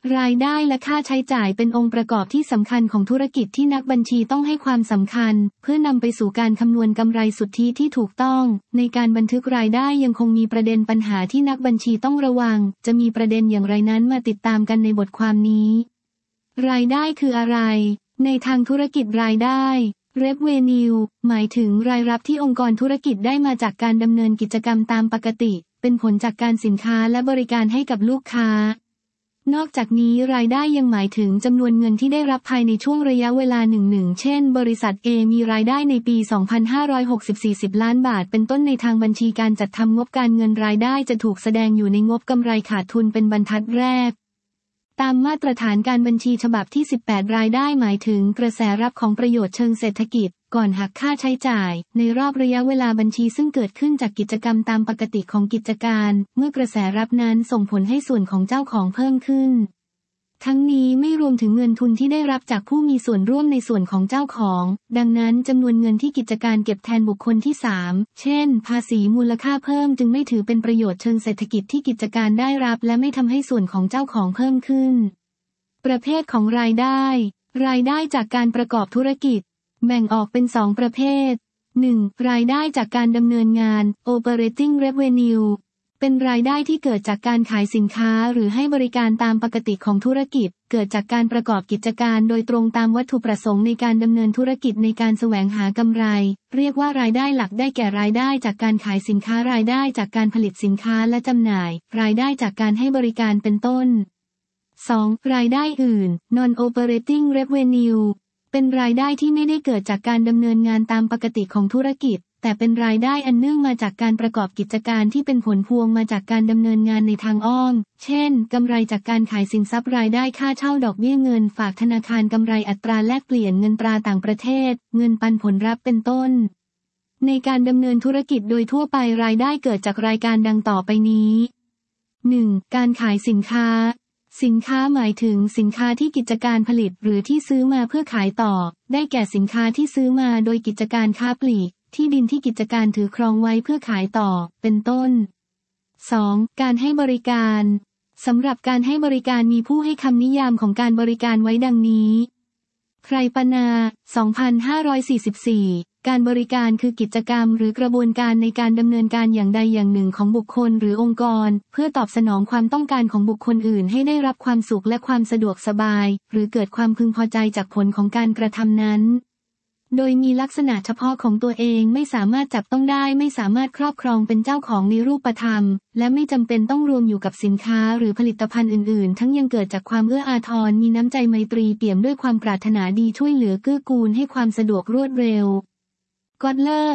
รายได้และค่าใช้จ่ายเป็นองค์ประกอบที่สำคัญของธุรกิจที่นักบัญชีต้องให้ความสำคัญเพื่อนำไปสู่การคำนวณกำไรสุทธิที่ถูกต้องในการบันทึกรายได้ยังคงมีประเด็นปัญหาที่นักบัญชีต้องระวังจะมีประเด็นอย่างไรนั้นมาติดตามกันในบทความนี้รายได้คืออะไรในทางธุรกิจรายได้ Revenue หมายถึงรายรับที่องค์กรธุรกิจได้มาจากการดำเนินกิจกรรมตามปกติเป็นผลจากการสินค้าและบริการให้กับลูกค้านอกจากนี้รายได้ยังหมายถึงจำนวนเงินที่ได้รับภายในช่วงระยะเวลาหนึ่งเช่นบริษัท A มีรายได้ในปี 2564 10 ล้านบาทเป็นต้นในทางบัญชีการจัดทำงบการเงินรายได้จะถูกแสดงอยู่ในงบกำไรขาดทุนเป็นบรรทัดแรกตามมาตรฐานการบัญชีฉบับที่ 18 รายได้หมายถึงกระแสรับของประโยชน์เชิงเศรษฐกิจก่อนหักค่าใช้จ่ายในรอบระยะเวลาบัญชีซึ่งเกิดขึ้นจากกิจกรรมตามปกติของกิจการเมื่อกระแสรับนั้นส่งผลให้ส่วนของเจ้าของเพิ่มขึ้นทั้งนี้ไม่รวมถึงเงินทุนที่ได้รับจากผู้มีส่วนร่วมในส่วนของเจ้าของดังนั้นจำนวนเงินที่กิจการเก็บแทนบุคคลที่ 3 เช่นภาษีมูลค่าเพิ่มจึงไม่ถือเป็นประโยชน์เชิงเศรษฐกิจที่กิจการได้รับและไม่ทำให้ส่วนของเจ้าของเพิ่มขึ้นประเภทของรายได้รายได้จากการประกอบธุรกิจแบ่งออกเป็น2ประเภท 1. รายได้จากการดำเนินงาน Operating Revenue เป็นรายได้ที่เกิดจากการขายสินค้าหรือให้บริการตามปกติของธุรกิจเกิดจากการประกอบกิจการโดยตรงตามวัตถุประสงค์ในการดำเนินธุรกิจในการแสวงหากำไรเรียกว่ารายได้หลักได้แก่รายได้จากการขายสินค้ารายได้จากการผลิตสินค้าและจำหน่ายรายได้จากการให้บริการเป็นต้น 2. รายได้อื่น Non-Operating Revenue เป็นรายได้ที่ไม่ได้เกิดจากการดำเนินงานตามปกติของธุรกิจแต่เป็นรายได้อันเนื่องมาจากการประกอบกิจการที่เป็นผลพวงมาจากการดำเนินงานในทางอ้อมเช่นกำไรจากการขายสินทรัพย์รายได้ค่าเช่าดอกเบี้ยเงินฝากธนาคารกำไรอัตราแลกเปลี่ยนเงินตราต่างประเทศเงินปันผลรับเป็นต้นในการดำเนินธุรกิจโดยทั่วไปรายได้เกิดจากรายการดังต่อไปนี้ 1. การขายสินค้าสินค้าหมายถึงสินค้าที่กิจการผลิตหรือที่ซื้อมาเพื่อขายต่อได้แก่สินค้าที่ซื้อมาโดยกิจการค้าปลีกที่ดินที่กิจการถือครองไว้เพื่อขายต่อเป็นต้น 2. การให้บริการสำหรับการให้บริการมีผู้ให้คำนิยามของการบริการไว้ดังนี้ไพรปนา 2544 การบริการคือกิจกรรมหรือกระบวนการในการดำเนินการอย่างใดอย่างหนึ่งของบุคคลหรือองค์กรเพื่อตอบสนองความต้องการของบุคคลอื่นให้ได้รับความสุขและความสะดวกสบายหรือเกิดความพึงพอใจจากผลของการกระทำนั้นโดยมีลักษณะเฉพาะของตัวเองไม่สามารถจับต้องได้ไม่สามารถครอบครองเป็นเจ้าของในรูปธรรมและไม่จำเป็นต้องรวมอยู่กับสินค้าหรือผลิตภัณฑ์อื่นๆทั้งยังเกิดจากความเอื้ออาทรมีน้ำใจไมตรีเปี่ยมด้วยความปรารถนาดีช่วยเหลือเกื้อกูลให้ความสะดวกรวดเร็วกอตเลอร์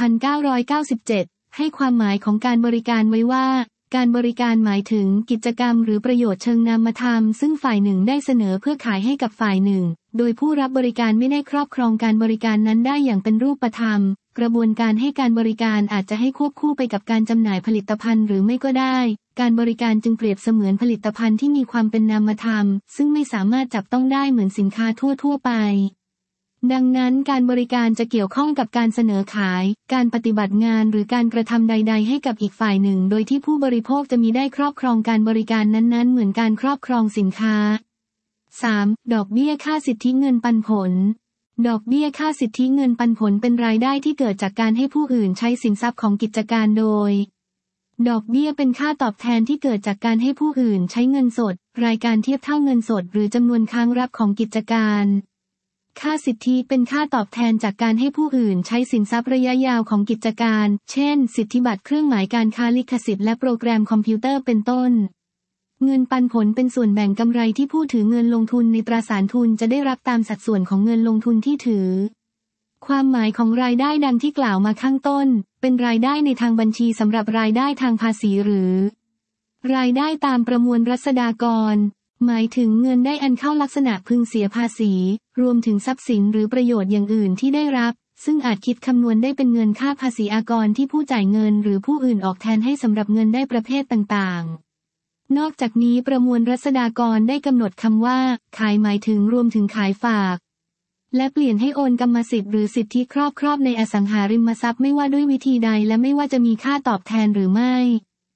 1997 ให้ความหมายของการบริการไว้ว่าการบริการหมายถึงกิจกรรมหรือประโยชน์เชิงนามธรรมซึ่งฝ่ายหนึ่งได้เสนอเพื่อขายให้กับฝ่ายหนึ่งโดยผู้รับบริการไม่ได้ครอบครองการบริการนั้นได้อย่างเป็นรูปธรรมกระบวนการให้การบริการอาจจะให้ควบคู่ไปกับการจำหน่ายผลิตภัณฑ์หรือไม่ก็ได้การบริการจึงเปรียบเสมือนผลิตภัณฑ์ที่มีความเป็นนามธรรมซึ่งไม่สามารถจับต้องได้เหมือนสินค้าทั่วไปดังนั้นการบริการจะเกี่ยวข้องกับการเสนอขายการปฏิบัติงานหรือการกระทำใดๆให้กับอีกฝ่ายหนึ่งโดยที่ผู้บริโภคจะมีได้ครอบครองการบริการนั้นๆเหมือนการครอบครองสินค้า 3. ดอกเบี้ยค่าสิทธิเงินปันผลดอกเบี้ยค่าสิทธิเงินปันผลเป็นรายได้ที่เกิดจากการให้ผู้อื่นใช้สินทรัพย์ของกิจการโดยดอกเบี้ยเป็นค่าตอบแทนที่เกิดจากการให้ผู้อื่นใช้เงินสดรายการเทียบเท่าเงินสดหรือจำนวนค้างรับของกิจการค่าสิทธิเป็นค่าตอบแทนจากการให้ผู้อื่นใช้สินทรัพย์ระยะยาวของกิจการเช่นสิทธิบัตรเครื่องหมายการค้าลิขสิทธิ์และโปรแกรมคอมพิวเตอร์เป็นต้นเงินปันผลเป็นส่วนแบ่งกำไรที่ผู้ถือเงินลงทุนในตราสารทุนจะได้รับตามสัดส่วนของเงินลงทุนที่ถือความหมายของรายได้ดังที่กล่าวมาข้างต้นเป็นรายได้ในทางบัญชีสำหรับรายได้ทางภาษีหรือรายได้ตามประมวลรัษฎากรหมายถึงเงินได้อันเข้าลักษณะพึงเสียภาษีรวมถึงทรัพย์สินหรือประโยชน์อย่างอื่นที่ได้รับซึ่งอาจคิดคำนวณได้เป็นเงินค่าภาษีอากรที่ผู้จ่ายเงินหรือผู้อื่นออกแทนให้สำหรับเงินได้ประเภทต่างๆนอกจากนี้ประมวลรัษฎากรได้กำหนดคำว่าขายหมายถึงรวมถึงขายฝากและเปลี่ยนให้โอนกรรมสิทธิ์หรือสิทธิครอบในอสังหาริมทรัพย์ไม่ว่าด้วยวิธีใดและไม่ว่าจะมีค่าตอบแทนหรือไม่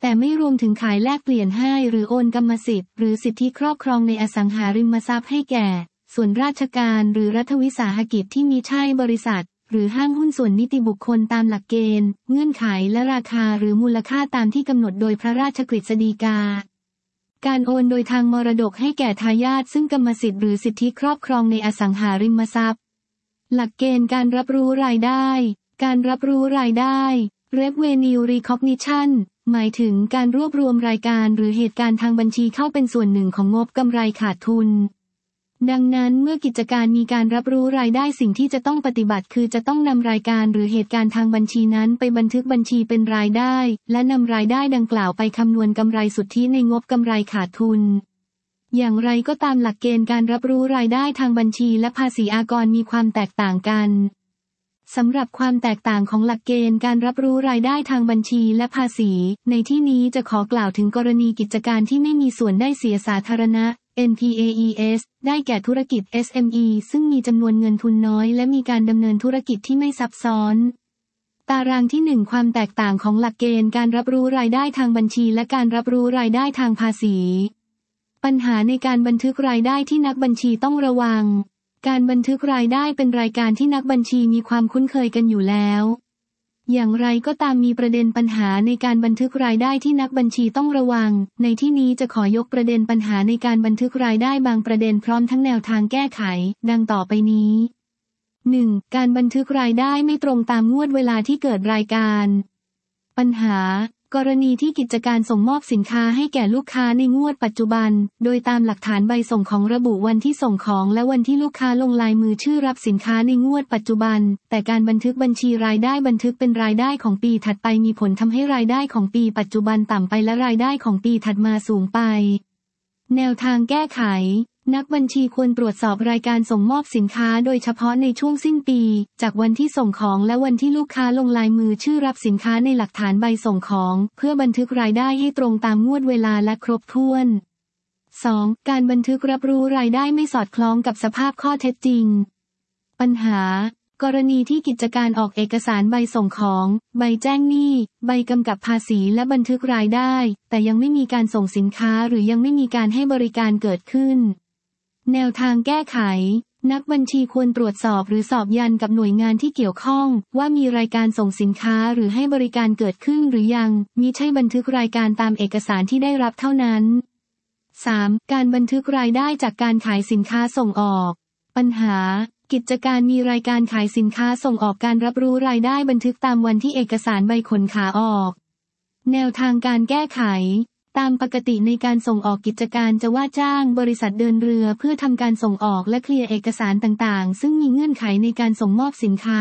แต่ไม่รวมถึงขายแลกเปลี่ยนให้หรือโอนกรรมสิทธิ์หรือสิทธิครอบครองในอสังหาริมทรัพย์ให้แก่ส่วนราชการหรือรัฐวิสาหกิจที่มิใช่บริษัทหรือห้างหุ้นส่วนนิติบุคคลตามหลักเกณฑ์เงื่อนไขและราคาหรือมูลค่าตามที่กำหนดโดยพระราชกฤษฎีกาการโอนโดยทางมรดกให้แก่ทายาทซึ่งกรรมสิทธิ์หรือสิทธิครอบครองในอสังหาริมทรัพย์หลักเกณฑ์การรับรู้รายได้การรับรู้รายได้ Revenue Recognition หมายถึงการรวบรวมรายการหรือเหตุการณ์ทางบัญชีเข้าเป็นส่วนหนึ่งของงบกำไรขาดทุนดังนั้นเมื่อกิจการมีการรับรู้รายได้สิ่งที่จะต้องปฏิบัติคือจะต้องนำรายการหรือเหตุการณ์ทางบัญชีนั้นไปบันทึกบัญชีเป็นรายได้และนำรายได้ดังกล่าวไปคำนวณกำไรสุทธิในงบกำไรขาดทุนอย่างไรก็ตามหลักเกณฑ์การรับรู้รายได้ทางบัญชีและภาษีอากรมีความแตกต่างกันสำหรับความแตกต่างของหลักเกณฑ์การรับรู้รายได้ทางบัญชีและภาษีในที่นี้จะขอกล่าวถึงกรณีกิจการที่ไม่มีส่วนได้เสียสาธารณะ NPAES ได้แก่ธุรกิจ SME ซึ่งมีจำนวนเงินทุนน้อยและมีการดำเนินธุรกิจที่ไม่ซับซ้อนตารางที่ 1 ความแตกต่างของหลักเกณฑ์การรับรู้รายได้ทางบัญชีและการรับรู้รายได้ทางภาษีปัญหาในการบันทึกรายได้ที่นักบัญชีต้องระวังการบันทึกรายได้เป็นรายการที่นักบัญชีมีความคุ้นเคยกันอยู่แล้วอย่างไรก็ตามมีประเด็นปัญหาในการบันทึกรายได้ที่นักบัญชีต้องระวังในที่นี้จะขอยกประเด็นปัญหาในการบันทึกรายได้บางประเด็นพร้อมทั้งแนวทางแก้ไขดังต่อไปนี้ 1. การบันทึกรายได้ไม่ตรงตามงวดเวลาที่เกิดรายการปัญหากรณีที่กิจการส่งมอบสินค้าให้แก่ลูกค้าในงวดปัจจุบันโดยตามหลักฐานใบส่งของระบุวันที่ส่งของและวันที่ลูกค้าลงลายมือชื่อรับสินค้าในงวดปัจจุบันแต่การบันทึกบัญชีรายได้บันทึกเป็นรายได้ของปีถัดไปมีผลทำให้รายได้ของปีปัจจุบันต่ำไปและรายได้ของปีถัดมาสูงไปแนวทางแก้ไขนักบัญชีควรตรวจสอบรายการส่งมอบสินค้าโดยเฉพาะในช่วงสิ้นปีจากวันที่ส่งของและวันที่ลูกค้าลงลายมือชื่อรับสินค้าในหลักฐานใบส่งของเพื่อบันทึกรายได้ให้ตรงตามงวดเวลาและครบถ้วน 2. การบันทึกรับรู้รายได้ไม่สอดคล้องกับสภาพข้อเท็จจริงปัญหากรณีที่กิจการออกเอกสารใบส่งของใบแจ้งหนี้ใบกำกับภาษีและบันทึกรายได้แต่ยังไม่มีการส่งสินค้าหรือยังไม่มีการให้บริการเกิดขึ้นแนวทางแก้ไขนักบัญชีควรตรวจสอบหรือสอบยันกับหน่วยงานที่เกี่ยวข้องว่ามีรายการส่งสินค้าหรือให้บริการเกิดขึ้นหรือยังมิใช่บันทึกรายการตามเอกสารที่ได้รับเท่านั้น 3. การบันทึกรายได้จากการขายสินค้าส่งออกปัญหากิจการมีรายการขายสินค้าส่งออกการรับรู้รายได้บันทึกตามวันที่เอกสารใบขนขาออกแนวทางการแก้ไขตามปกติในการส่งออกกิจการจะว่าจ้างบริษัทเดินเรือเพื่อทำการส่งออกและเคลียร์เอกสารต่างๆซึ่งมีเงื่อนไขในการส่งมอบสินค้า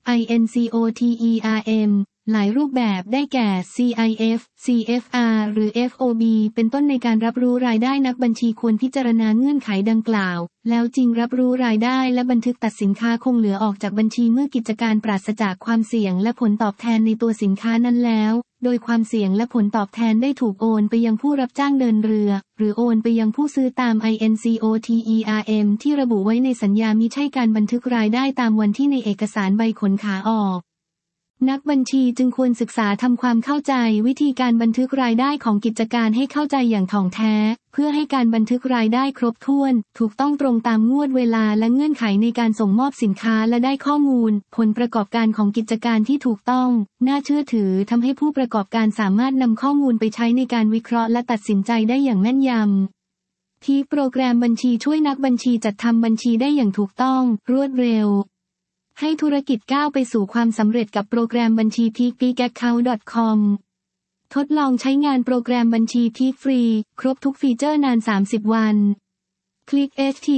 INCOTERM หลายรูปแบบได้แก่ CIF CFR หรือ FOB เป็นต้นในการรับรู้รายได้นักบัญชีควรพิจารณาเงื่อนไขดังกล่าวแล้วจริงรับรู้รายได้และบันทึกตัดสินค้าคงเหลือออกจากบัญชีเมื่อกิจการปราศจากความเสี่ยงและผลตอบแทนในตัวสินค้านั้นแล้วโดยความเสี่ยงและผลตอบแทนได้ถูกโอนไปยังผู้รับจ้างเดินเรือหรือโอนไปยังผู้ซื้อตาม INCOTERM ที่ระบุไว้ในสัญญามิใช่การบันทึกรายได้ตามวันที่ในเอกสารใบขนขาออกนักบัญชีจึงควรศึกษาทำความเข้าใจวิธีการบันทึกรายได้ของกิจการให้เข้าใจอย่างถ่องแท้เพื่อให้การบันทึกรายได้ครบถ้วนถูกต้องตรงตามงวดเวลาและเงื่อนไขในการส่งมอบสินค้าและได้ข้อมูลผลประกอบการของกิจการที่ถูกต้องน่าเชื่อถือทำให้ผู้ประกอบการสามารถนำข้อมูลไปใช้ในการวิเคราะห์และตัดสินใจได้อย่างแม่นยำที่โปรแกรมบัญชีช่วยนักบัญชีจัดทำบัญชีได้อย่างถูกต้องรวดเร็วให้ธุรกิจก้าวไปสู่ความสำเร็จกับโปรแกรมบัญชี peakaccount.com ทดลองใช้งานโปรแกรมบัญชี Peak ฟรีครบทุกฟีเจอร์นาน30วันคลิก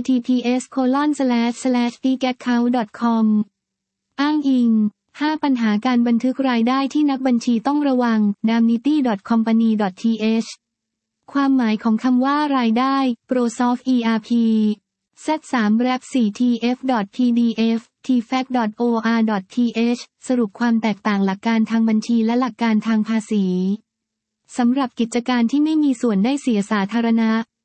https://peakaccount.com อ้างอิง 5 ปัญหาการบันทึกรายได้ที่นักบัญชีต้องระวัง damnity.company.th ความหมายของคำว่ารายได้ ProSoft ERP Z3rap4tf.pdf tfac.or.th สรุปความแตกต่างหลักการทางบัญชีและหลักการทางภาษีสำหรับกิจการที่ไม่มีส่วนได้เสียสาธารณะ